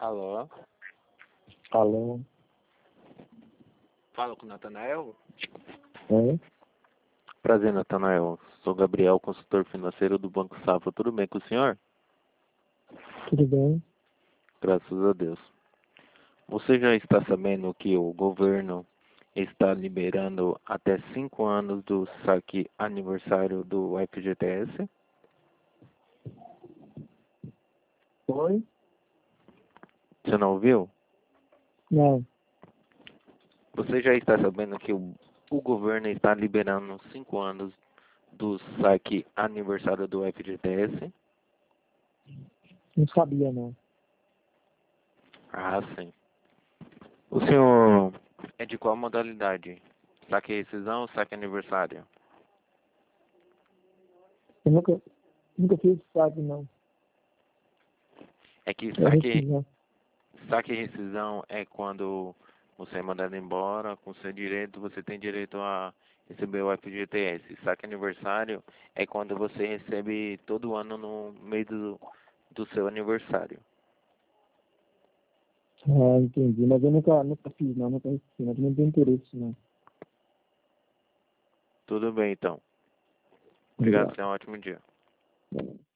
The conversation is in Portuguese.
Alô? Alô? Fala com o Natanael? É? Prazer, Natanael. Sou Gabriel, consultor financeiro do Banco Safra. Tudo bem com o senhor? Tudo bem? Graças a Deus. Você já está sabendo que o governo está liberando até 5 anos do saque aniversário do FGTS? Oi? Você não ouviu? Não. Você já está sabendo que o governo está liberando 5 anos do saque aniversário do FGTS? Não sabia, não. Ah, sim. O senhor é de qual modalidade? Saque rescisão ou saque aniversário? Eu nunca fiz saque, não. É que É rescisão. saque e rescisão é quando você é mandado embora, com seu direito, você tem direito a receber o FGTS. Saque aniversário é quando você recebe todo ano no meio do seu aniversário. Ah, entendi. Mas eu nunca fiz, não. Nunca fiz, mas não tenho interesse, não. Tudo bem, então. Obrigado, Obrigado. tenha um ótimo dia.